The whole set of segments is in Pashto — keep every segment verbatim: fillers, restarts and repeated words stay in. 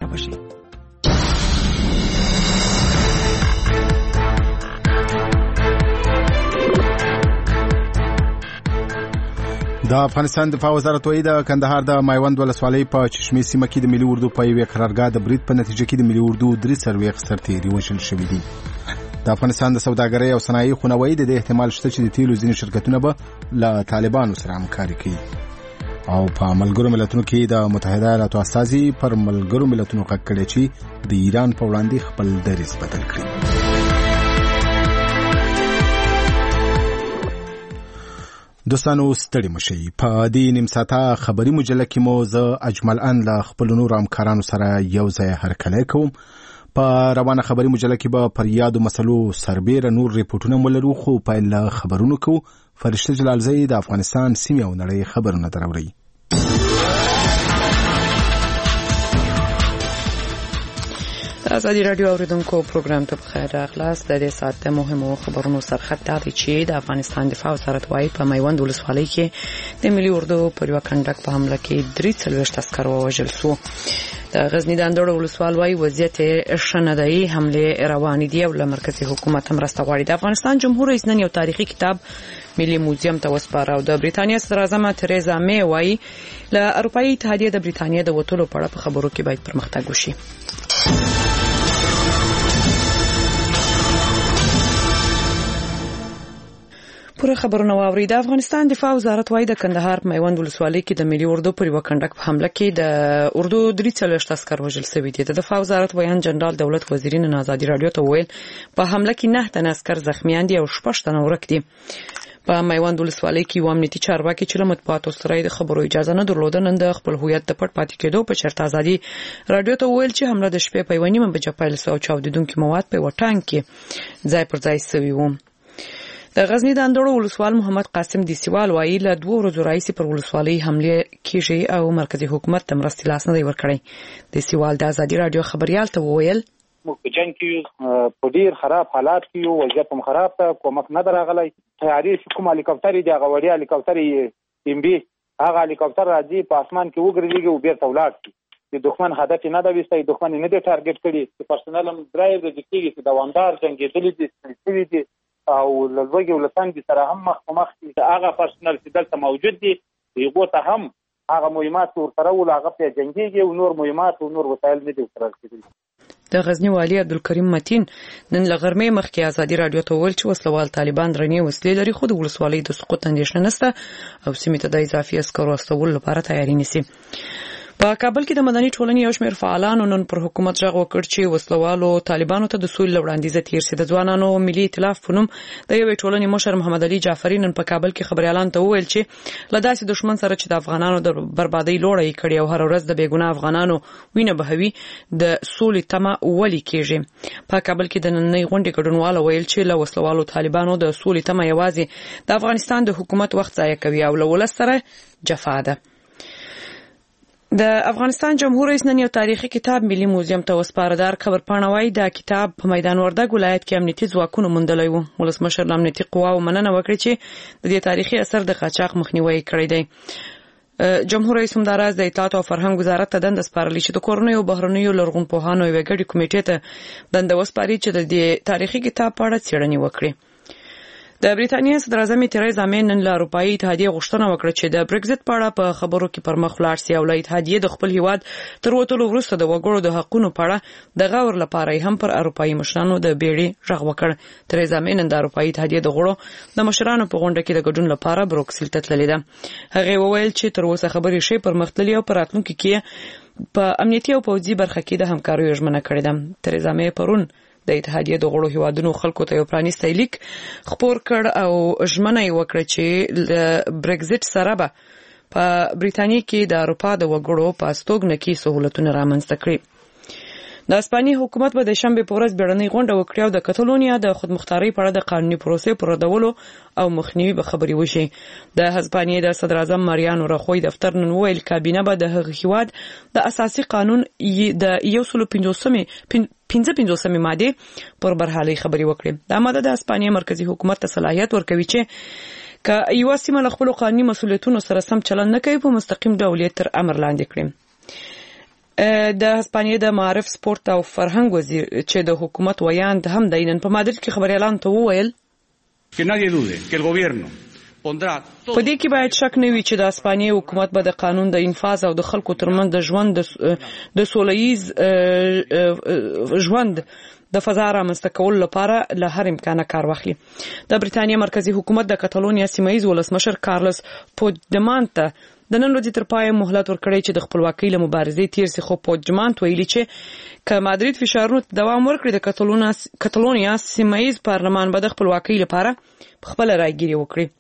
بشي. د افغانستان دفاع وزارت وایي د کندهار د مایوند ولسوالۍ په چشمې سیمه کې د ملي اردو په یوې قرارګاه د برید په نتیجه کې د ملي اردو درې څلوېښت سرتیري وژل شوي دي. د افغانستان د سوداګرۍ او صنایع خونه وایي د دې احتمال شته چې د تیلو ځینې شرکتونه به له طالبانو سره همکاري کوي. او په ملګرو ملتونو کې د متحده ایالاتو استازي پر ملګرو ملتونو غږ کړی چې د ایران په وړاندې خپل دریځ بدل کړي. دوستانو ستړي مشئ. په دې نیم ساعته خبري مجله کې مو زه اجمل ان له خپل نور همکارانو سره یو ځای هرکلی کوم. په روانه خبري مجله کې به پر یادو مسلو سربیره نور ریپورټونه مولرو، خو پیل له خبرونو کو فرشته جلالزی د افغانستان سیمې او نړۍ خبرونه دراوړي. ازادي رادیو اوریدونکو پروګرام ته بخیر راغلاست. د دې ساعت د مهمو خبرونو سرخط دا دی چې د افغانستان دفاع وزارت وايي په میوند ولسوالۍ کې د ملي اردو پر یو کنډک په حمله کې درې څلوېښت عسکر ووژل شو. د غزنی د اندړو ولسوال وايي وضعیت ښه نه دی، حمله روانې دي او له مرکزي حکومت هم مرسته غواړي. د افغانستان جمهور رئیس نن یو تاریخي کتاب ملي موزیم ته وسپاره او د بریتانیا صدراعظم تریزا می وايي له اروپאי اتحادیه د بریتانیا د وټولو په اړه په خبرو کې باید پرمختګ وشي. پوره خبرونه واوري. د افغانستان دفاع وزارت وايي د کندهار میوند ولسوالۍ کې د ملي اردو پر یو کنډک په حمله کې د اردو درې څلوېښت عسکر وژل شوي دي. د دفاع وزارت ویان جنرال دولت وزیر نن ازادي رادیو ته ویل په حمله کې نه تن عسکر زخمیان دي او شپږ تن ورک دي. په میوند ولسوالۍ کې یو امنیتي چارواکي چې له مطبوعاتو سره د خبرو اجازه نه درلوده نن د خپل هویت د پټ پاتې کېدو په شرط ازادي رادیو ته ویل چې حمله د شپې په یو نیمه بجې پیل شوه او چاودیدونکي مواد په وټانک کې ځای پر ځای شوي وو. د غزنی د اندړو ولسوال محمد قاسم دیسیوال وايي له دوه ورځو راځي پر ولسوالۍ حمله کیږي او مرکزی حکومت ته مرستې لاس نه دی ورکړی. دیسیوال د ازادي رادیو خبريال ته وویل موږ جنگ کې په ډیر خراب حالات کې یو، وضعیت هم خراب ته کومک نه درغلی. تیاری کوم هلیکاپټر دی، هغه وړیا هلیکاپټر یې ام بي هغه هلیکاپټر راځي په اسمان کې وګرځي او بیرته ولاړ شي. د دښمن هدف نه دا وستای، دښمن نه دی ټارګټ کړي. پرسنل هم درایو د دقیقې چې دوامدار جنگېدلې دي سوي دي او لږه ولسان دي سره هم مخ په مخ دي. هغه پرسنل چې دلته موجود دي هغه ته هم هغه مهمات ورسره ول هغه په جنگيږي او نور مهمات او نور وسایل نه دي ورسره کېدل. د غزنی والی عبدالکریم متین نن لغرمې مخکې ازادي رادیو ته ویل چې وسلوال طالبان درنې وسلې لري، خو د ولسوالۍ د سقوط اندېښنه نشته او سیمې ته د اضافي عسکرو استولو لپاره تیاری نیسي. په کابل کې د مدني ټولنې یو شمېر فعالانو نن پر حکومت غږ وکړ چې وسلوالو طالبانو ته د سولې وړاندیز تیر سي. د ځوانانو ملي ائتلاف په نوم د یوې ټولنې مشر محمد علي جعفري نن په کابل کې خبريالان ته وویل چې له داسې دښمن سره چې د افغانانو د بربادۍ لوړه یې کړې او هر ورځ د بېګناه افغانانو وینه بهوي د سولې تمه ولې کېږي. په کابل کې د نننۍ غونډې ګډونوال ویل چې له وسلوالو طالبانو د سولې تمه یوازې د افغانستان د حکومت وخت ضایع کوي او له ولس سره جفا ده. د افغانستان جمهور رئیس نن یو تاریخي کتاب ملي موزیم ته وسپاره. دار خبر پاڼه وايي دا کتاب په میدان وردګ ولایت کې امنیتي ځواکونو موندلی وو. ولسمشر د امنیتي قواو مننه وکړه چې د دې تاریخي اثر د قاچاق مخنیوي کړی دی. جمهور رئیس هم دراز د اطلاعات او فرهنګ وزارت ته دنده سپارلې چې د کورنیو او بهرنیو لرغونپوهانو یوې ګډې کمیټې ته دنده وسپاري چې د دې تاریخي کتاب په اړه څېړنې وکړي. د بریتانیا صدراعظم تریزا می نن له اروپאי اتحادیه غوښتنه وکړه چې د برگزټ په اړه په خبرو کې پر مخ لاړ شي او له اتحادیه د خپل هیواد تر وټولو وروسته د وګړو د حقوقو په اړه د غور لپاره هم پر اروپאי مشرانو د بیړې غږ وکړ. تریزا می نن د اروپאי اتحادیه د غړو د مشرانو په غونډه کې د ګډون لپاره بروکسل ته تللې ده. هغه وویل چې تر اوسه خبرې شي پر مختلفي او پر راتلونکو کې په امنیتي او پوځي برخه کې د همکارۍ ژمنه کړې ده. تریزا می پرون د اتحادیه د غړو هیوادونو خلکو ته یو پرانیستی لیک خپور کړ او ژمنه یې وکړه چې د برگزټ سره به په بریتانیا کې د اروپا د وګړو په استوګنه کې سہولتونه رامنځته کړي. د اسپانیې حکومت به د شنبه په ورځ بیړنۍ غونډه وکړي او د کتالونیا د خودمختارۍ په اړه د قانوني پروسې پر ردولو او مخنیوي به خبري وشي. د اسپانیې د صدر اعظم ماریانو راخوی دفتر نن ویل کابینه به د هغه هیواد د اساسي قانون د یو سل پنځوسمې پنځه پنځوسمې ماده پر برحالي خبري وکړي. دا ماده د اسپانیې مرکزی حکومت ته صلاحیت ورکوي چې که یو سیمه له خپل قانوني مسولیتونو سره سم چلند نه کوي په مستقیم ډول تر امر لاندې کړي. د هسپانیې د معارف سپورت او فرهنګ وزیر چې د حکومت ویاند هم د نن په مادرید کې خبريالان ته وویل que nadie dude que el gobierno pondrá په دې کې باید شک نه وي چې د هسپانیې حکومت به د قانون د انفاذ او د خلکو ترمنځ د ژوند د سولهییز ژوند د فضا رامنځته کولو لپاره له هر امکانه کار واخلي. د بریتانیا مرکزی حکومت د کاتالونیا سیمهییز ولسمشر کارلس پوجدمانت د نن ورځې تر پای مهلت ورکړی چې د خپلواکۍ له مبارزې تیر سي. خو پوجدمانت ویلي چې که مادرید فشارونو دوام ورکړي د کاتالونیا سیمهییز پارلمان به د خپلواکۍ لپاره خپل رايګيري وکړي.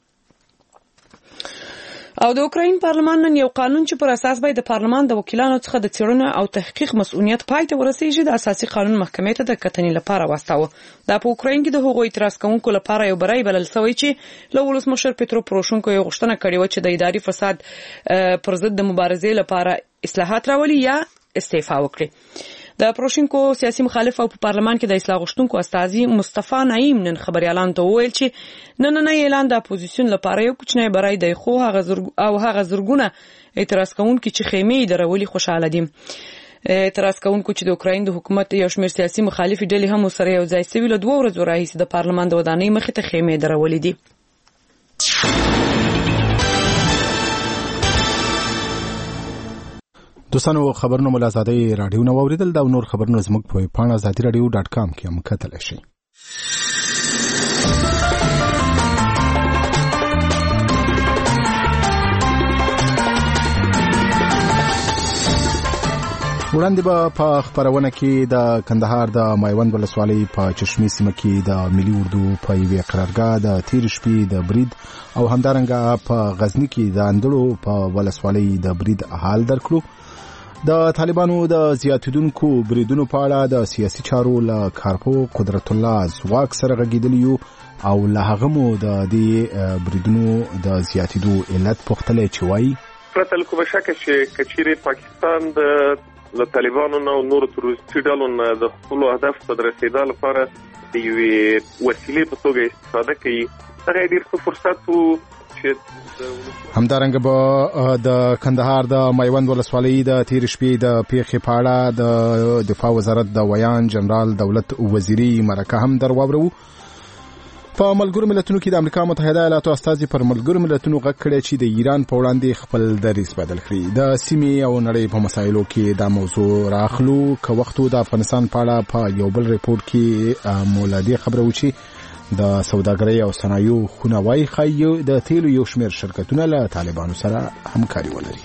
او د اوکراین پارلمان نن یو قانون چې پر اساس باید د پارلمان د وکیلانو څخه د څېړنې او تحقیق مسؤلیت پای ته ورسیږي د اساسي قانون محکمې ته د کتنې لپاره واستاوه. دا په اوکراین کې د هغوی اعتراض کوونکو لپاره یو بری بلل شوی چې له ولسمشر پیترو پروشنکو یو غوښتنه کړې و چې د اداري فساد پر ضد د مبارزې لپاره اصلاحات راولي یا استعفا وکړي. د پروشنکو سیاسي مخالف او په پارلمان کې د اصلاح غوښتونکو استازي مصطفی نعیم نن خبريالان ته وویل چې نننی اعلان د اپوزیسیون لپاره یو کوچنی برای دی خو هغه او هغه زرګونه اعتراض کوونکي چې خیمې درولي خوشاله دي. اعتراض کوونکو چې د اوکراین د حکومت یو شمېر سیاسي مخالفي ډلې هم سره یو ځای سوي له دوه ورځو راهیسې د پارلمان د ودانۍ مخې ته خیمې درولي دي. دوستانو خبرونه مل آزادۍ رادیو نو اوریدل دا نور خبرونه زموږ په پاڼه آزادۍ رادیو ډاټ کام کې هم کتلی شئ. وړاندې به په خبرونه کې د کندهار د مایوند ولسوالۍ په چشمې سیمه کې د ملي اردو په یوې قرارګاه د تیر شپې د برید او همدارنګه په غزنی کې د اندړو په ولسوالۍ د برید حال درکړو. د طالبانو د زیاتیدونکو بریدونو په اړه د سیاسي چارو له کارپو قدرت الله زواک سره غږیدلی او له هغه مو د دې بریدونو د زیاتیدو علت پوښتلی چې وایي پرته له کومه شکه چې کچیرې پاکستان د له طالبانو نه او نورو تروریستي ډلو نه د خپلو اهدافو ته د رسېدا لپاره د یوې وسیلې په توګه استفاده کوي هغه ډېر ښه فرصت و. همدارنګه به د کندهار د مایوند ولسوالۍ د تیر شپې د پیښې په اړه د دفاع وزارت د ویان جنرال دولت وزیری مرکه هم درواورو. په ملګرو ملتونو کې د امریکا متحده ایالاتو استازي پر ملګرو ملتونو غږ کړی چې د ایران په وړاندې خپل دریځ بدل کړي. د سیمې او نړۍ په مسایلو کې دا موضوع راخلو که وختو د افغانستان په اړه په یو بل ریپورت کې مولادي خبره وشي د سوداګرۍ او صنایعو خونه وايي خایو د تیلو یو شمېر شرکتونه له طالبانو سره همکاري ولري.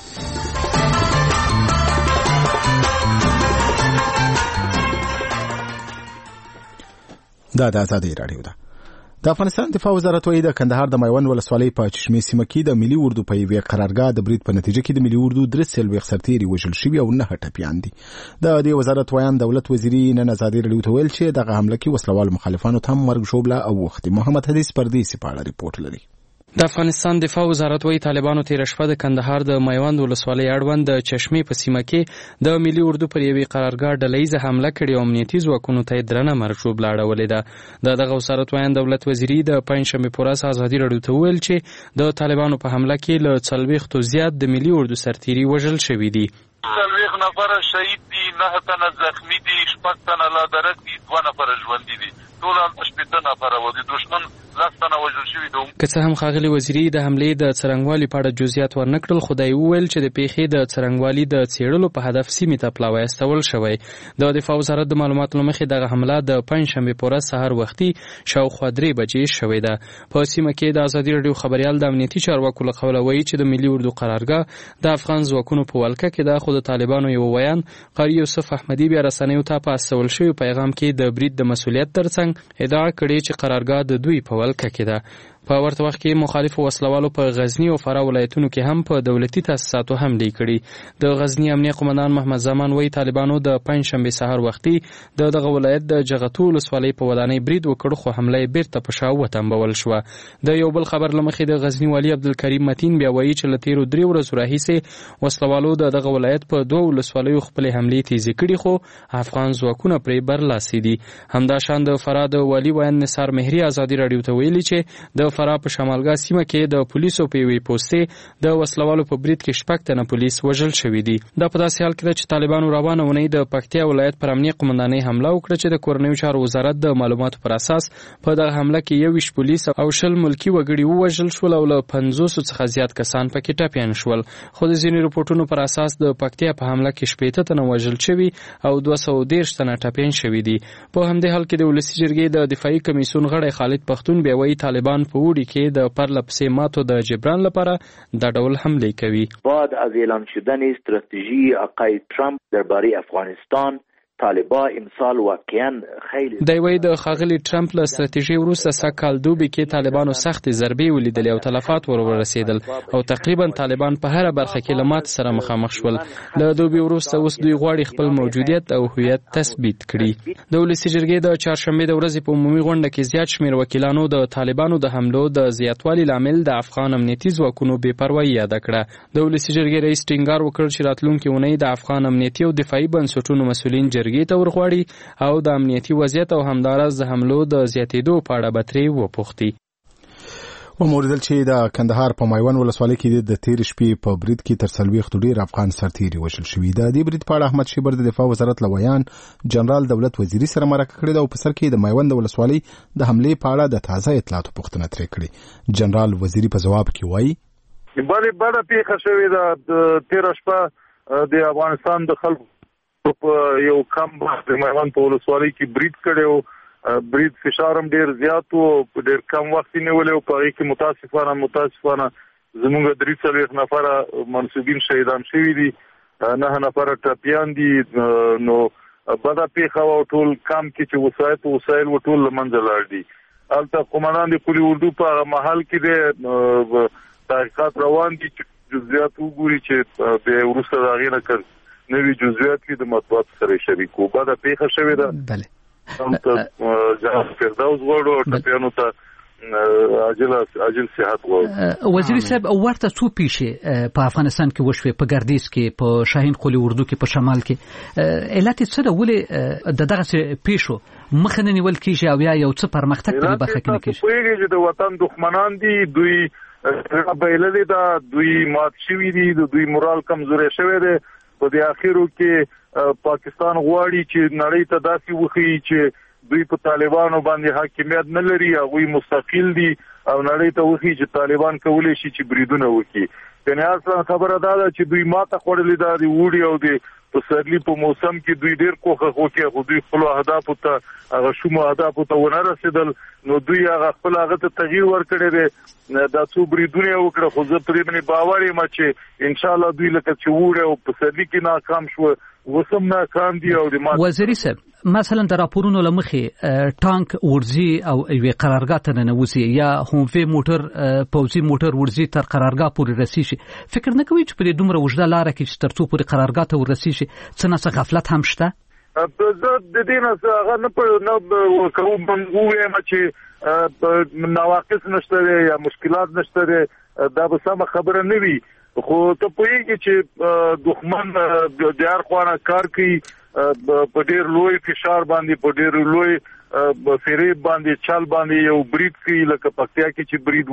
دا د آزادۍ راډیو ده. د افغانستان دفاع وزارت وايي د کندهار د مایوند ولسوالۍ په چشمې سیمه کې د ملي اردو په یوې قرارګاه د برید په نتیجه کې د ملي اردو درې څلوېښت سرتیري وژل شوي او نه ټپیان دي. د دې وزارت ویان دولت وزیري نن آزادۍ راډیو ته ویل چې دغه حمله کې وسلوال مخالفانو ته هم مرګ ژوبله او وختي. محمد حدیث پردیسي په اړه ریپورت لري. د افغانستان دفاع وزارت وايي طالبانو تیر شپه د کندهار د مایوند ولسوالۍ اړوند د چشمې په سیمه کې د ملي اردو پر یوې قرارګاه ډلهیزه حمله کړې او امنیتي ځواکونو ته درنه مرګ ژوبله اړولې ده. د دغه وزارت ویان دولت وزیري د پنجشنبې په ورځ ازادي راډیو ته وویل چې د طالبانو په حمله کې له څلوېښتو زیات د ملي اردو سرتیري وژل شوي دي. څلوېښت نفره شهید دي، نهه تنه زخمي دي، شپږ تنه لا درک دي، دوه نفره ژوندي دي. ټول هم شپېته نفره و د دښمن لس تنه وژل شوي دي. که څه هم ښاغلي وزیري د حملې د څرنګوالي په اړه جزئیات ورنه کړل، خو دی وویل چې د پیښې د څرنګوالي د څېړلو په هدف سیمې ته پلاوی استول شوی. د دفاع وزارت د معلوماتو له مخې دغه حمله د پنجشنبې په ورځ سهار وختي شاوخوا درې بجې شوې ده. په سیمه کې د ازادي راډیو خبریال د امنیتي چارواکو له قوله وایي چې د ملي اردو قرارګاه د افغان ځواکونو په ولکه کې ده، خو د طالبانو یو ویان قاری یوسف احمدي بیا رسنیو ته په استول شوي پیغام کې د برید د مسؤلیت ترڅنګ ادعا کړې چې قرارګاه د دوی په ولکه کې ده. په ورته وخت کې مخالفو وسلوالو په غزنی او فراه ولایتونو کې هم په دولتي تاسیساتو حملې کړي. د غزنی امنیه قومندان محمد زمان وایي طالبانو د پنجشنبې سهار وختي د دغه ولایت د جغتو ولسوالۍ په ودانۍ برید وکړ، خو حمله یې بیرته په شا وتمبول شوه. د یو بل خبر له مخې د غزنی والي عبدالکریم متین بیا وایي چې له تیرو درې ورځو راهیسې وسلوالو د دغه ولایت په دوه ولسوالیو خپلې حملې تیزې کړي، خو افغان ځواکونه پرې برلاسي دي. همداشان د فراه د والي ویان نثار مهري ازادي راډیو ته ویلي چې د د فراه په شمالګا سیمه کې د پولیسو په یوې پوستې د وسلوالو په برید کې شپږ تنه پولیس وژل شوي دي. دا په داسې حال کې ده چې طالبانو روانه اونۍ د پکتیا ولایت پر امنیه قومندانۍ حمله وکړه چې د کورنیو چارو وزارت د معلوماتو پر اساس په دغه حمله کې یوویشت پولیس او شل ملکي وګړي ووژل شول او له پنځوسو څخه زیات کسان پکې ټپیان شول. خو د ځینې رپورټونو پر اساس د پکتیا په حمله کې شپېته تنه وژل شوي او دوه سوه دېرش تنه ټپیان شوي دي. په همدې حال کې د ولسي جرګې د دفاعي کمیسیون غړی خالد پښتون بیا وایي طالبان په اوړي کې د پرله پسې ماتو د جبران لپاره دا ډول حمله کوي. بعد از اعلان شدن استراتژی آقای ترامپ درباره افغانستان طالبان امسال واقعا خیلی دی وایي د ښاغلي ټرمپ له ستراتیژۍ وروسته سږ کال دوبي کې طالبانو سختې ضربې ولیدلې او تلفات ور ورسېدل او تقریبا طالبان په هره برخه کې له ماتې سره مخامخ شول. له دوبي وروسته اوس دوی غواړي خپل موجودیت او هویت تثبیت کړي. د ولسي جرګې د چهارشنبې د ورځې په عمومي غونډه کې زیات شمېر وکیلانو د طالبانو د حملو د زیاتوالي لامل د افغان امنیتي ځواکونو بې پروایي یاده کړه. د ولسي جرګې رئیس ټینګار وکړ چې راتلونکې اونۍ د افغان امنیتي او دفاعي بنسټونو مسؤلین جرګې ته ورغواړي او د امنیتي وضعیت او همداراز د حملو د زیاتېدو په اړه به ترې وپوښتي. وموریدل چې د کندهار په میوند ولسوالۍ کې د تیر شپې په برید کې تر څلوېښتو ډېر افغان سرتیري وژل شوي. د دې برید په اړه احمد شیبر د دفاع وزارت له ویان جنرال دولت وزیري سره مرکه کړې ده او په سر کې د میوند ولسوالۍ د حملې په اړه د تازه اطلاعاتو پوښتنه ترې کړې. جنرال وزیري په ځواب کې وایي بلې بده پیښه شوې ده. تېره شپه د افغانستان د خلکو په یو کم وخت د میوند په ولسوالۍ کې برید کړی و. برید فشار هم ډېر زیات و، ډېر کم وخت یې نیولی و. په هغې کې متاسفانه متاسفانه زموږ درې څلوېښت نفره منصوبین شهیدان شوي دي، نهه نفره ټپیان دي. نو بده پیښه وه. ټول کم کې چې وسایط و وسایل و ټول له منځه لاړ دي. هلته قومندان د پولي اردو په هغه محل کې دی تحقیقات روان دي چې جزئیات وګوري چې بیا وروسته د هغې نه که نوي جزئیات کې د مطبوعاتو سره شریکو. بده پیښه شوې ده. بله جناب فردوس غواړو او ټپیانو ته عاجل عاجل صحت غواړو. وزیر صاحب ورته څو پیښې په افغانستان کې وشوې، په ګردیز کې، په شاهین قلي اردو کې، په شمال کې. علت یې څه ده؟ ولې د دغسې پیښو مخه نه نیول کېږي او یا یو څه پرمختګ په دې برخه کې نه کېږي؟ پوهېږي چې د وطن دښمنان دي، دوی بایللې ده، دوی مات شوي دي، د دوی مورال کمزوری شوی دی. په دې اخرو کې پاکستان غواړي چې نړۍ ته داسې وښیي چې دوی په طالبانو باندې حاکمیت نه لري، هغوی مستقل دي او نړۍ ته وښیي چې طالبان کولی شي چې بریدونه وکړي. یعنې اصلا خبره دا ده چې دوی ماته خوړلې ده د اوړي او د پسرلي په موسم کې. دوی ډېر کوښښ وکړي خو دوی خپلو اهدافو ته هغه شومو اهدافو ته ونه رسېدل. نو دوی هغه خپل هغه ته تغییر ورکړی دی. دا څو بریدونه یې وکړه خو زه پرې باندې باور یم چې انشاءالله دوی لکه چې اوړي او پسرلي کې ناکام شوه اوس هم ناکام دي. او د وزیري صاحب مثلا د راپورونو له مخې ټانک ورځي او یوې قرارګاه ته ننوځي یا هوموي موټر پوځي موټر ورځي تر قرارګاه پورې رسیږي. فکر نه کوي چې په دې دومره اوږده لاره کې چې تر څو پورې قرارګاه ته ورسیږي څه نه غفلت هم شته؟ زه د دې نه هغه نه کوم ووایم چې نواقص نشته دی یا مشکلات نشته دی، دا به سمه خبره نه وي. خو ته پوهېږي چې دښمن د هر خوا نه کار کوي، په ډېر لوی فشار باندې، په ډېر لوی فریب باندې، چل باندې یو برید کوي. لکه پکتیا کې چې برید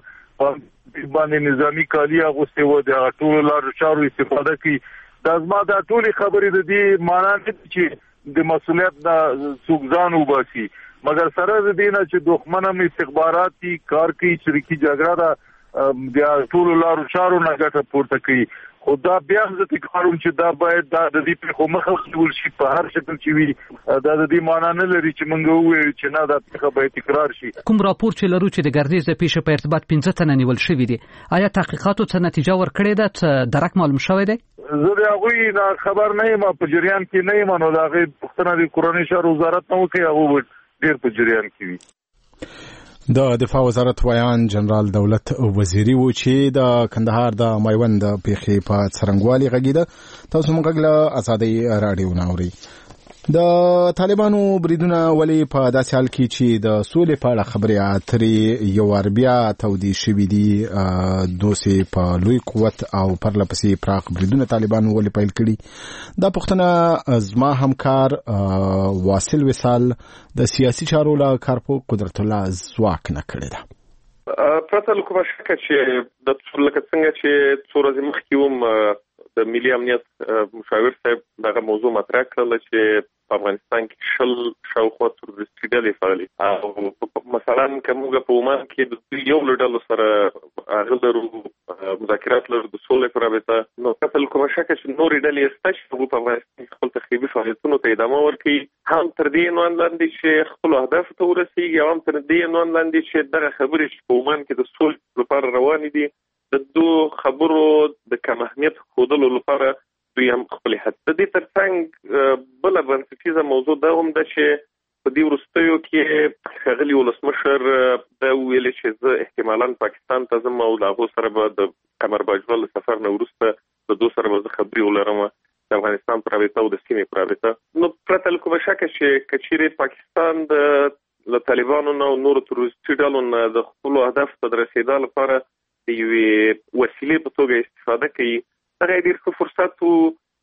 وکړ باندې نظامي کالي اغوستې وه، د هغه ټولو لارو چارو استفاده کوي. دا زما دا ټولې خبرې د دې معنا نه دي چې د مسؤلیت نه څوک ځان وباسي، مګر سره د دې نه چې دښمن هم استخبارات دي، کار کوي، شریکي جګړه ده، د ټولو لارو چارو نه ګټه پورته کوي. خو دا بیا هم زه تکراروم چې دا باید دا د دې پیښو مخه ونیول شي په هر شکل چې وي. دا د دې معنا نه لري چې موږ ووایو چې نه دا پیښه باید تکرار شي. کوم راپور چې لرو چې د ګردیز د پیښې په ارتباط پنځه تنه نیول شوي دي، آیا تحقیقاتو څه نتیجه ورکړې ده؟ څه درک معلوم شوی دی؟ زه د هغوی نه خبر نه یم، په جریان کې نه یم. نو د هغې پوښتنه د کورنۍ چارو وزارت نه وکړي، هغه به ډېر په جریان کې وي. د دفاع وزارت ویان جنرال دولت وزیري و چې د کندهار د میوند د پیښې په څرنګوالي غږیده. تاسو موږ غږ له ازادۍ راډیو نه اورئ. د طالبانو بریدونه ولې په داسې حال کې چې د سولې په اړه خبرې اترې یو وار بیا تودې شوي دي، دوسې په لوی قوت او پرله پسې پراخ بریدونه طالبانو ولې پیل کړي؟ دا پوښتنه زما همکار واصل وصال د سیاسي چارو له کارپو قدرت الله ځواک نه کړې ده. پرته له کومه شکه چې د لکه څنګه چې څو ورځې مخکې وم د ملي امنیت مشاور صاحب دغه موضوع مطرح کړله چې په افغانستان کې شل شاوخوا تروریستي ډلې فعالې او مثلا که موږ په عمان کې د یو له ډلو سره هغه لرو مذاکرات لرو د سولې په رابطه نو پرته له کومه شکه چې نورې ډلې شته چې هغوی په افغانستان کې خپل تخریبي فعالیتونو ته ادامه ورکوي هم تر دې عنوان لاندې چې خپلو اهدافو ته ورسېږي او هم تر دې عنوان لاندې چې دغه خبرې چې په عمان کې د سولې لپاره روانې دي د دو خبرو د کم اهمیت ښودلو لپاره دوی هم خپل حد د دې ترڅنګ بله بنسټیزه موضوع دا هم ده چې په دې وروستیو کې ښاغلي ولسمشر دا وویلې چې زه احتمالا پاکستان ته ځم او له هغو سره به د قمر باجوه له سفر نه وروسته د دو سره به زه خبرې ولرم د افغانستان په رابطه او د سیمې په رابطه نو پرته له کومه شکه چې که چیرې پاکستان د له طالبانو نه او نورو تروریستي ډلو نه د خپلو اهدافو ته د رسېدا لپاره د یوې وسیلې په توګه استفاده کوي هغه ډېر ښه فرصت و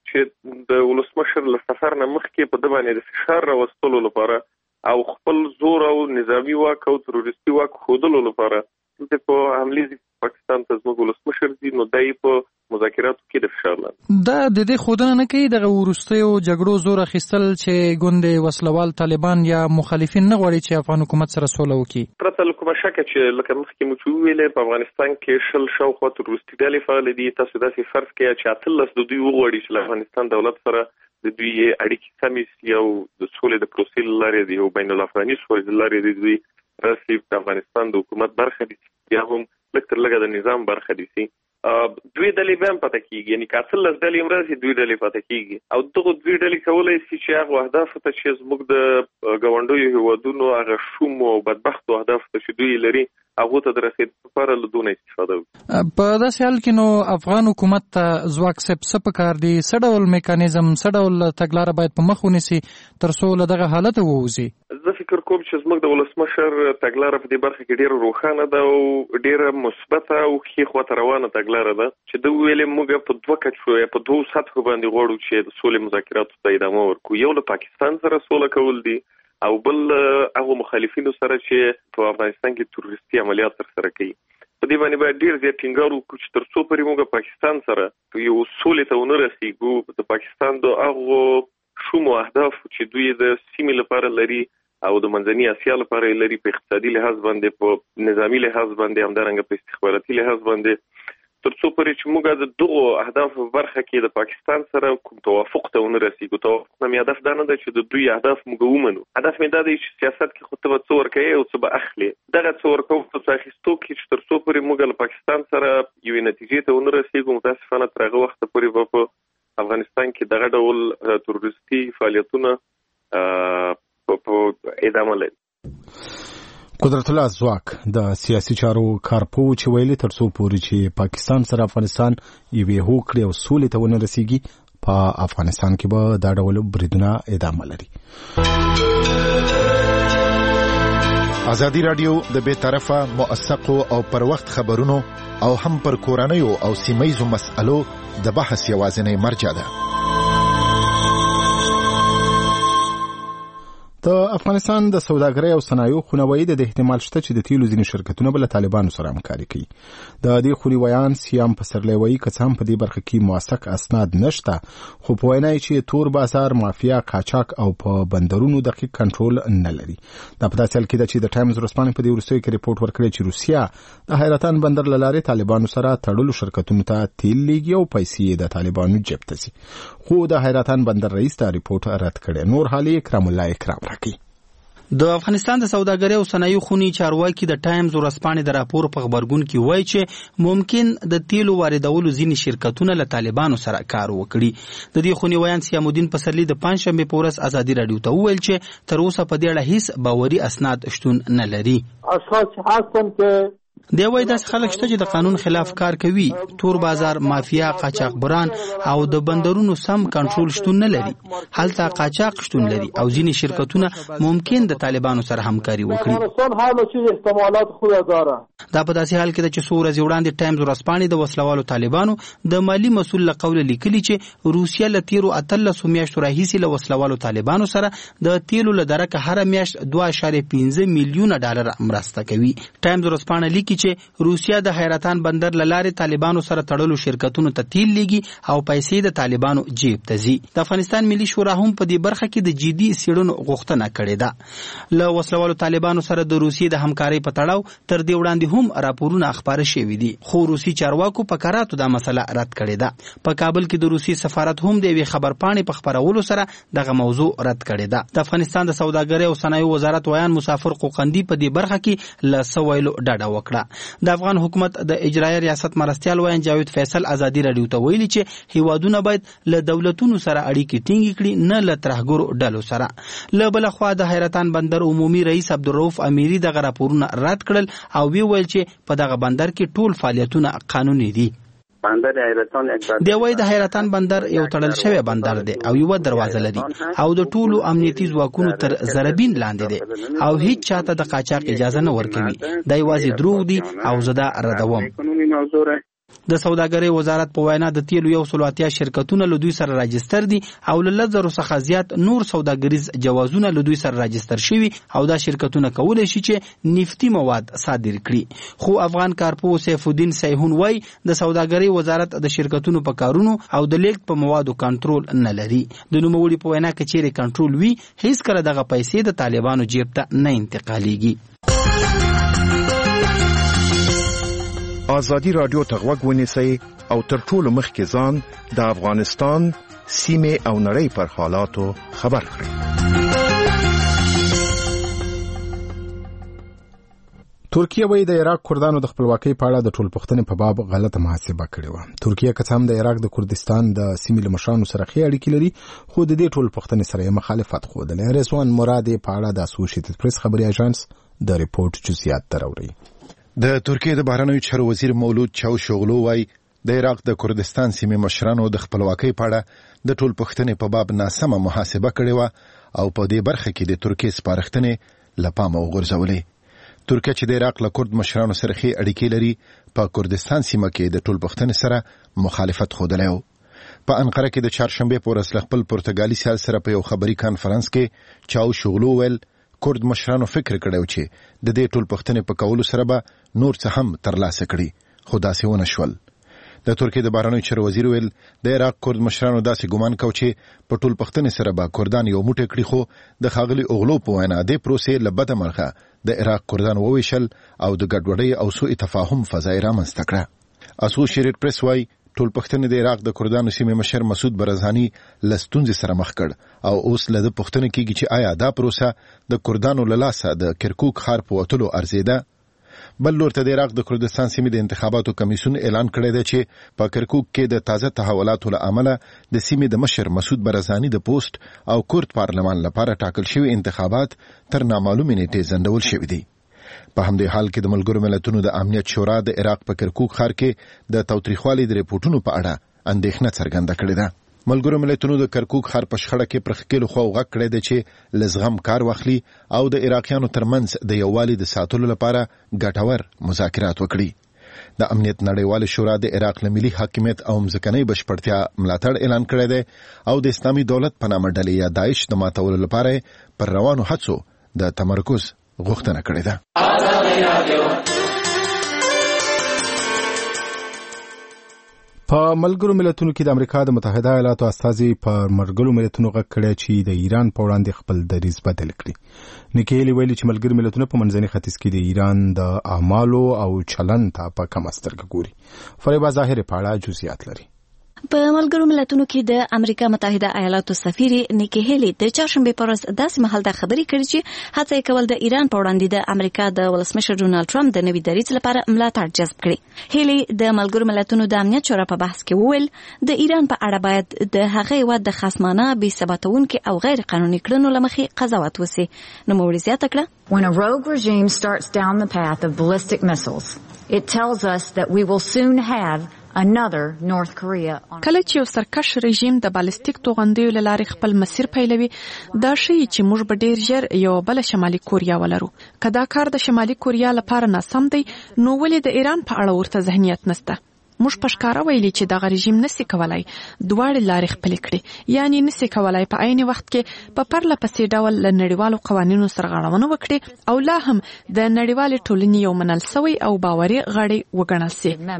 چې د ولسمشر له سفر نه مخکې په ده باندې د فشار راوستلو لپاره او خپل زور او نظامي واک او تروریستي واک ښودلو لپاره دلته په حملې پاکستان ته زموږ ولسمشر دي نو دی په مذاکراتو کې د فشار لاندې دا د دې ښودنه نه کوي دغه وروستیو جګړو زور اخیستل چې ګوندې وسلوال طالبان یا مخالفین نه غواړي چې افغان حکومت سره سوله وکړي پرته له کومه شکه چې لکه مخکې مو چې وویلې په افغانستان کې شل شاوخوا تروریستي ډلې فعالې دي تاسو داسې فرض کړئ چې اتلس د دوی وغواړي چې له افغانستان دولت سره د دوی اړیکې سمې سي او د سولې د پروسې له لارې د یو بین الافغاني سولې د لارې د دوی راسي د افغانستان د حکومت برخه دي یا هم لږ تر لږه د نظام برخه دي سي دوی ډلې به هم پاتې کېږي یعنې که اتلس ډلې هم راسي دوی ډلې پاتې کېږي او دغه دوی ډلې کولی سي چې هغو اهدافو ته چې زموږ د ګاونډیو هېوادونو هغه شومو او بدبختو اهدافو ته چې دوی لري هغو ته د رسېدو لپاره له دونه استفاده وکړي په داسې حال کې نو افغان حکومت ته ځواک صاحب څه پکار دي څه ډول میکانیزم څه ډول تګلاره باید په مخ ونیسي تر څو له دغه حالته ووځي زه فکر کوم چې زموږ د ولسمشر تګلاره په دې برخه کې ډېره روښانه ده او ډېره مثبته او ښې خواته روانه تګلاره ده چې ده وویلې موږ په دوه کچو یا په دوو سطحو باندې غواړو چې د سولې مذاکراتو ته ادامه ورکړو یو له پاکستان سره سوله کول دي او بل هغو مخالفینو سره چې په افغانستان کې تروریستي عملیات ترسره کوي په دې باندې باید ډېر زیات ټینګار وکړو چې تر څو پورې موږ پاکستان سره یو سولې ته ونه رسېږو د پاکستان د هغو شومو اهدافو چې دوی د سیمې لپاره لري او د منځني اسیا لپاره لري په اقتصادي لحاظ باندې په نظامی لحاظ باندې همدارنګه په استخباراتي لحاظ باندې تر څو پورې چې موږ د دغو اهدافو برخه کې د پاکستان سره کوم توافق ته ونه رسېږو توافق نه مې هدف دا نه ده چې د دوی اهداف موږ ومنو هدف مې دا دی چې سیاست کې خو ته به څه ورکوې او څه به اخلې دغه څه ورکوو په څه اخیستو کې چې تر څو پورې موږ له پاکستان سره یوې نتیجې ته ونه رسېږو متاسفانه تر هغه وخته پورې به په افغانستان کې دغه ډول تروریستي فعالیتونه په ادامه لري قدرت الله ځواک د سیاسي چارو کارپو چې ویلي تر څو پورې چې پاکستان سره افغانستان یوې هوکړې او سولې ته ونه رسېږي په افغانستان کې به دا ډول بریدونه ادامه لري. ازادي راډیو د بې طرفه موثقو او پر وخت خبرونو او هم پر کورنیو او سیمه‌یزو مسألو د بحث یوازینی مرجع ده. د افغانستان د سوداګرۍ او صنایعو خونوي د احتمال شته چې د تیلو ځینې شرکتونه بل طالبانو سره همکاري کوي. د دې خوني ویان سیام پسرلی وایي که څه هم په دې برخه کې موثق اسناد نشته خو په وینا چې تور بازار مافیا قاچاق او په بندرونو دقیق کنټرول نه لري. دا په داسې حال کې ده چې د ټایمز ورځپاڼې په دې وروستیو کې ریپورت ورکړی چې روسیا د حیرتان بندر له لارې طالبانو سره تړلو شرکتونو ته تیل لیږي او پیسې د طالبانو جیب ته ځي. خو د حیرتان بندر رئیس دا ریپورت رد کړی. نور حالي اکرام الله اکرام راکړي. د افغانستان د سوداګرۍ او صنایعو خونی چارواکي د ټایمز ورځپاڼې د راپور په خبرګون کې وایي چې ممکن د تیلو واردولو ځینې شرکتونه له طالبانو سره کار وکړي. د دې خونی ویان سیام الدین پسرلی د پنځشنبه په ورځ ازادي راډیو ته وویل چې تر اوسه په دې اړه هیڅ باوري اسناد شتون نه لري. اشخاص هستن که دی وایي داسې خلک شته چې د قانون خلاف کار کوي، تور بازار مافیا قاچاقبران او د بندرونو سم کنټرول شتون نه لري. هلته قاچاق شتون لري او ځینې شرکتونه ممکن د طالبانو سره همکاري وکړي. دا په داسې حال کې ده چې څو ورځې وړاندې ټایمز ورځپاڼې د وسلوالو طالبانو د مالي مسؤل له قوله لیکلي چې روسیا له تیرو اتلسو میاشتو راهیسې له وسلوالو طالبانو سره د تیلو له درکه هره میاشت دوه اعشاریه پنځه میلیونه ډالر مرسته کوي. ټایمز ورځپاڼه لیکي چې روسیا د حیرتان بندر لارې طالبانو سره تړلو شرکتونو ته تیل لیږي او پیسې د طالبانو جیب ته ځي. د افغانستان ملي شورا هم په دې برخه کې د جدي څېړنو غوښتنه کړې ده. له وسلوالو طالبانو سره د روسیې د همکارۍ په تړاو تر دې وړاندې هم راپورونه خپاره شوي دي، خو روسي چارواکو په کراتو دا مسله رد کړې ده. په کابل کې د روسي سفارت هم د یوې خبرپاڼې په خپرولو سره دغه موضوع رد کړې ده. د افغانستان د سوداګرۍ او صنایعو وزارت ویان مسافر قوقندي په دې برخه کې له څه ویلو ډډه وکړه. د افغان حکومت د اجرایه ریاست مرستیال ویان جاوید فیصل ازادي راډیو ته ویلي چې هیوادونه باید له دولتونو سره اړیکې ټینګې کړي، نه له ترهګرو ډلو سره. له بله خوا د حیرتان بندر عمومي رئیس عبدالرؤف امیري دغه راپورونه رد کړل او وی ویل چې په دغه بندر کې ټول فعالیتونه قانوني دي. بندر حیرتان دی وای د حیرتان بندر یو تړل شوی بندر دی او یو دروازه لري او د ټولو امنیتي ځواکونو تر زربین لاندې دی او هیڅ چاته د قاچاق اجازه نه ورکوي. دا یوازې دروغ دي او زه دا ردوم. د سوداګرۍ وزارت په وینا د تیلو یو سل اتیا شرکتونه له دوی سره راجستر دي او له لزرو څخه زیات نور سوداګریز جوازونه له دوی سره راجستر شوي او دا شرکتونه کولی شي چې نفتی مواد صادر کړي. خو افغان کارپو سیف الدین سیحون وای د سوداګرۍ وزارت د شرکتونو په کارونو او د لیږد په موادو کنټرول نه لري. د نوموړي په وینا کې چیرې کنټرول وي هیڅ کله دغه پیسې د طالبانو جیب ته نه انتقالیږي. آزادی رادیو ته غوږ ونیسئ او تر ټولو مخکې ځان د افغانستان سیمې او نړۍ پر حالاتو خبر کړئ. ترکیه وایي د عراق کردانو د خپلواکۍ په اړه د ټولپوښتنې په باب غلطه محاسبه کړې وه. ترکیه که څه هم د عراق د کردستان د سیمې له مشرانو سره ښې اړیکې لري، خو د دې ټولپوښتنې سره یې مخالفت ښودلی. رضوان مراد په اړه د اسوشییټډ پریس خبري اژانس د ریپورت جزئیات دراوړي. د ترکیه د بهرنیو چارو وزیر مولود چاوشوغلو وای د عراق د کردستان سیمې مشرانو د خپلواکۍ په اړه د ټولپوښتنې په باب ناسمه محاسبه کړې وه او په دې برخه کې د ترکیې سپارښتنې له پامه وغورځولې. ترکیه چې د عراق له کرد مشرانو سره ښې اړیکې لري، په کردستان سیمه کې د ټولپوښتنې سره مخالفت ښودلی و. په انقره کې د چهارشنبې په ورځ له خپل پرتګالي سیال سره په یو خبري کانفرنس کې چاوشوغلو ویل کرد مشرانو فکر کړی چې د دې ټولپوښتنې په کولو سره به نور څه هم ترلاسه کړي، خو داسې ونه شول. د ترکیې د بهرنیو چارو وزیر ویل د عراق کرد مشرانو داسې ګمان کو چې په ټولپوښتنې سره به کردان یو موټی کړي، خو د ښاغلي اوغلو په وینا دې پروسې له بده مرغه د عراق کردان وویشل او د ګډوډۍ او سوء تفاهم فضا یې رامنځته کړه. اسوشییټډ پریس وایي ټولپوښتنې د عراق د کردانو سیمې مشر مسعود برزاني له ستونزې سره مخ کړ او اوس له ده پوښتنه کیږي چې آیا دا پروسه د کردانو له لاسه د کرکوک ښار په وتلو ارزېده. بل لور ته د عراق د کردستان سیمې د انتخاباتو کمیسیون اعلان کړی دی چې په کرکوک کې د تازه تحولاتو له امله د سیمې د مشر مسعود برزاني د پوسټ او کرد پارلمان لپاره ټاکل شوي انتخابات تر نامعلومې نیټې ځنډول شوي دي. په همدې حال کې د ملګرو ملتونو د امنیت شورا د عراق په کرکوک ښار کې د تاوتریخوالي د ریپورټونو په اړه اندېښنه څرګنده کړې ده. ملګرو ملتونو د کرکوک ښار په شخړه کې پر ښکېلو خوا غږ کړی دی چې له زغم کار واخلي او د عراقیانو ترمنځ د یووالي د ساتلو لپاره ګټور مذاکرات وکړي. د امنیت نړیوال شورا د عراق له ملي حاکمیت او مځکنۍ بشپړتیا ملاتړ اعلان کړی دی او د اسلامي دولت په نامه ډلې یا داعش د ماتولو لپاره پر روانو هڅو د تمرکز غوښتنه کړې ده. په ملګرو ملتونو کې د امریکا د متحده ایالاتو استازي پر ملګرو ملتونو غږ کړی چې د ایران په وړاندې خپل دریځ بدل کړي. نیکی هیلي ویلي چې ملګرو ملتونو په منځني ختیځ کې د ایران د اعمالو او چلند ته په کمه سترګه ګوري. فریبا ظاهر په اړه جزئیات لري. په ملګرو ملتونو کې د امریکا متحده ایالاتو سفیر نیکی هیلی د چهارشنبې په ورځ داسې مهال د خبرې کړې چې هڅه یې کول د ایران په وړاندې د امریکا د ولسمشر ډونالد ټرمپ د نوي دریځ لپاره ملاتړ جذب کړي. هیلی د ملګرو ملتونو د امنیت شورا په بحث کې وویل د ایران په اړه باید د هغې هېواد د خصمانه بې ثباتونکي او غیر قانوني کړنو له مخې قضاوت وسي. نوموړي زیاته کړه When a rogue regime starts down the path of ballistic missiles, it tells us that we will soon have another North Korea. کله چې یو سرکش رژیم د بالستیک توغندیو له لارې خپل مسیر پیلوي، دا ښیي چې موږ به ډیر ژر یو بل شمالي کوریا ولرو. که دا کار د شمالي کوریا لپاره ناسم دی، نو ولې د ایران په اړه ورته ذهنیت نشته؟ موږ په ښکاره ویلي چې دغه رژیم نسي کولای دواړه لارې خپل کړي، یعنی نسي کولای په عین وخت کې په پرله پسې ډول له نړیوالو قوانینو سره غاړونه وکړي او لا هم د نړیوالې ټولنې یو منل سوی او باوري غړی وګڼل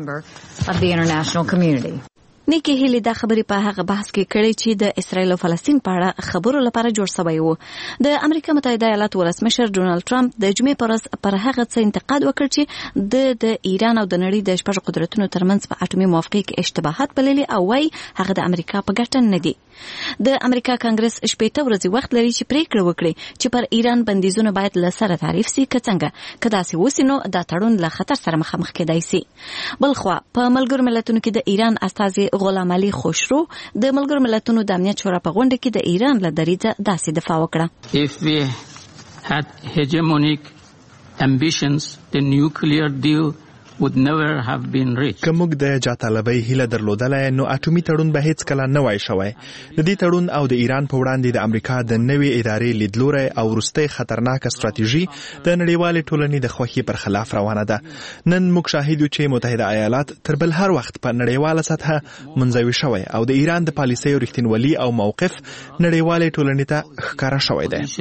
سي. نیکی هیلی دا خبرې په هغه بحث کې کړې چې د اسرائیل او فلسطین په اړه خبرو لپاره جوړ شوی و. د امریکا متحده ایالاتو ولسمشر ډونالد ټرمپ د جمعې پر ورځ پر هغه څه انتقاد وکړ چې د د ایران او د نړۍ د شپږ قدرتونو ترمنځ په اټومي موافقې کې اشتباهات بللي او وايي هغه د امریکا په ګټه نه دي. د امریکا کانګرس شپږ ورځې وخت لري چې پریکړه وکړي چې پر ایران بندیزونه باید له سره تعریف سي، که څنګه که داسې وسي نو دا تړون له خطر سره مخامخ کېدای سي. بلخوا په ملګرو ملتونو کې د ایران استازي غلام علي خوشرو د ملګرو ملتونو د امنیت شورا په غونډه کې د ایران له دریځه داسې دفاع وکړه. If we had hegemonic ambitions, the nuclear deal would never have been reached. که موږ د جاطلبۍ هیله درلودلای نو اټومي تړون به هیڅ کله نه وای شوی. د دې تړون او د ایران په وړاندې د امریکا د نوې ادارې لیدلوري او وروستۍ خطرناکه ستراتیژي د نړیوالې ټولنې د خوښۍ پر خلاف روانه ده. نن موږ شاهد یو چې متحده ایالات تر بل هر وخت په نړیواله سطحه منځوي شوی او د ایران د پالیسۍ رښتینولي او موقف نړیوالې ټولنې ته ښکاره شوی دی.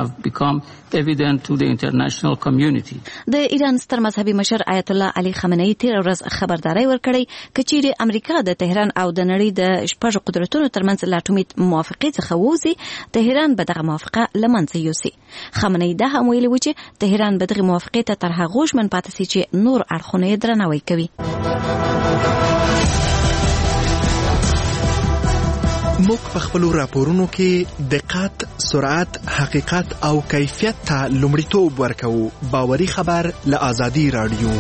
د ایران ستر مذهبي مشر آیت الله علي خامنه‌ای تیر ورځ خبرداري ورکړی کچېری امریکا د تهران او د نړۍ د شپږ قدرتونو ترمنځ لا اټومي موافقې څخه ووځي، تهران به دغه موافقه له منځه یوسي. خامنه‌ای دا هم ویلي و چې تهران به دغه موافقې ته تر هغو ژمن پاتې سي چې نور اړخونه یې درناوی کوي. موږ په خپلو راپورونو کې دقت، سرعت، حقیقت او کیفیت ته لومړیتوب ورکوو. باوري خبر له آزادي رادیو.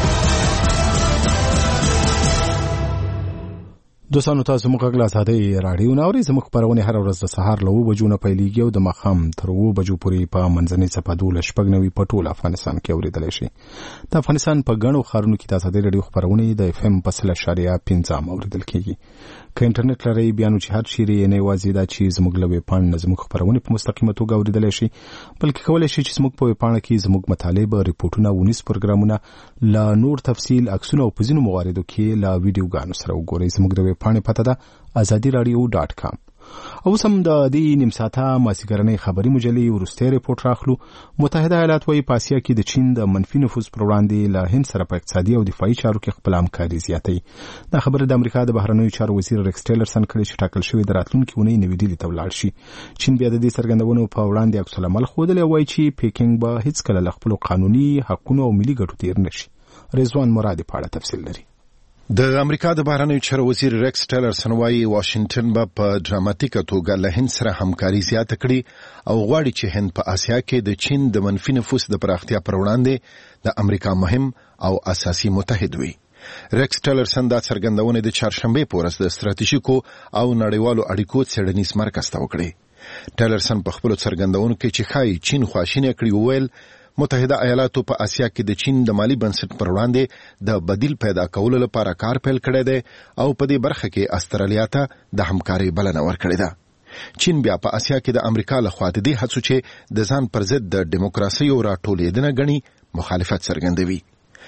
دوستانو تاسو موږ غږ له آزادۍ راډیو نه اورئ. زموږ خپرونې هره ورځ د سهار له اوه بجو نه پیلېږي او د ماښام تر اوه بجو پورې په منځنۍ څپه دولس شپږ نوي په ټول افغانستان کې اورېدلی شي. د افغانستان په ګڼو ښارونو کې د آزادۍ راډیو خپرونې د اف ام په سل اشاریه پنځه اورېدل کېږي. که انټرنیټ لرئ بیا نو چې هر چیرې نه یوازې دا چې زموږ له ویبپاڼې نه زموږ خپرونې په مستقیمه توګه اورېدلی شي، بلکې کولی شي چې زموږ په ویبپاڼه کې زموږ مطالب، ریپورټونه، ونیز پروګرامونه، لا نور تفصیل، عکسونه او په ځینو مواردو کې لا ویډیوګانو سره وګورئ. زموږ د ویبپاڼې پته ده ازادي رادیو ډاټ کام. اوس هم د دې نیم ساعته مازدیګرنۍ خبري مجلې وروستی ریپورټ راخلو. متحده ایالات وايي په اسیا کې د چین د منفي نفوذ پر وړاندې له هند سره په اقتصادي او دفاعي چارو کې خپل همکاري زیاتوي. دا خبره د امریکا د بهرنیو چارو وزیر ریکس ټیلرسن کړې چې ټاکل شوی د راتلونکي اونۍ نوې ډیلي ته ولاړ شي. چین بیا د دې څرګندونو په وړاندې عکس العمل ښودلی، وایي چې پیکینګ به هیڅکله له خپلو قانوني حقونو او ملي ګټو تیر نه شي. رضوان مرادي په اړه تفصیل لري. د امریکا د بهرنیو چارو وزیر ریکس ټیلرسن وايي واشنگټن به په ډراماتیکه توګه له هند سره همکاري زیاته کړي او غواړي چې هند په اسیا کې د چین د منفي نفوذ د پراختیا پر وړاندې د امریکا مهم او اساسي متحد وي. ریکس ټیلرسن دا څرګندونه د چهارشنبه په ورځ د ستراتیژیکو او نړیوالو اړیکو څېړنیز مرکز ته وکړي. ټیلرسن په خپلو څرګندونو کې چې ښایي چین خواشینی کړي وویل متحده ایالاتو په اسیا کې د چین د مالی بنسټ پر وړاندې د بدیل پیدا کولو لپاره کار پیل کړی دی او په دې برخه کې استرالیا ته د همکارۍ بلنه ورکړې ده. چین بیا په اسیا کې د امریکا لخوا د دې هڅو چې د ځان پر ضد د ډیموکراسۍ او راټولېدنه ګڼي مخالفت څرګندوي.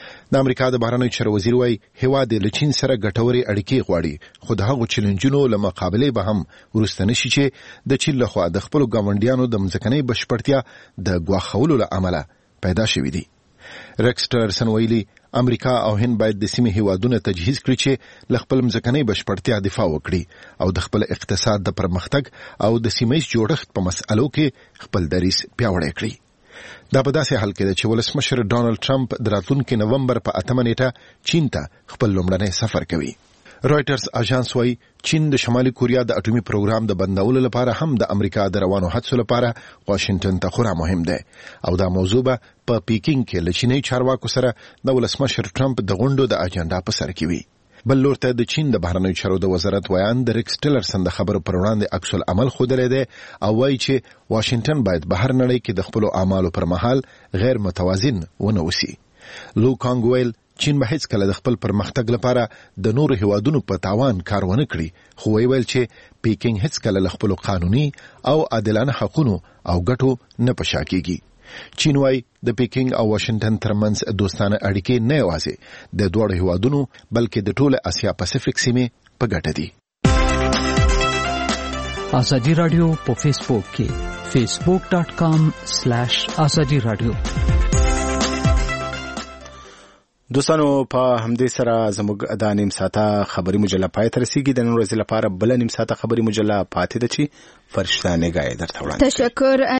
د امریکا د بهرنیو چارو وزیر وايي هیواد له چین سره ګټورې اړیکې غواړي، خو د هغو چیلنجونو له مقابلې به هم وروسته نشي چې د چین لخوا د خپلو ګاونډیانو د مځکنۍ بشپړتیا د ګواښولو له امله پیدا شوی دی. ریکس ټیلرسن ویلي امریکا او هند باید د سیمې هیوادونه تجهیز کړي چې له خپل مځکنۍ بشپړتیا دفاع وکړي او د خپل اقتصاد د پرمختګ او د سیمه‌ییز جوړښت په مسألو کې خپل دریځ پیاوړی کړي. دا په داسې حال کې ده چې ولسمشر ډونالد ټرمپ د راتلونکي نومبر په اتمه نیټه چین ته خپل لومړنی سفر کوي. رويټرز اژانس وايي چین د شمالي کوریا د اټومي پروګرام د بندولو لپاره هم د امریکا د روانو هڅو لپاره واشنگټن ته خورا مهم دی او دا موضوع به په پیکینګ کې له چیني چارواکو سره د ولسمشر ټرمپ د غونډو د اجنډا په سر کې وي. بل لور ته د چین د بهرنیو چارو د وزارت ویان د ریکس ټیلرسن د خبرو پر وړاندې عکس العمل ښودلی دی او وایي چې واشنگټن باید بهر نړۍ کې د خپلو اعمالو پر مهال غیر متوازن ونه وسی. لو کانګ ویل چین به هیڅ کله د خپل پرمختګ لپاره د نورو هیوادونو په تاوان کار ونه کړي، خو ویل چې پیکینګ هیڅ کله له خپلو قانوني او عادلانه حقونو او ګټو نه پشا کیږي. چین وايي د پیکینګ او واشنگټن ترمنځ دوستانه اړیکې نه یوازې د دوه هیوادونو بلکې د ټوله اسیا پاسفیک سیمې په ګټه دي. ازادي رادیو په فیسبوک کې facebook dot com slash azadi radio. دوستانو په همدې سره زموږ د نیم ساعته خبري مجله پای ته رسیږي. د نن ورځې لپاره بل نیم ساعته خبري مجله پاتې ده چې فرشته نگاه درته وړاندې. تشکر.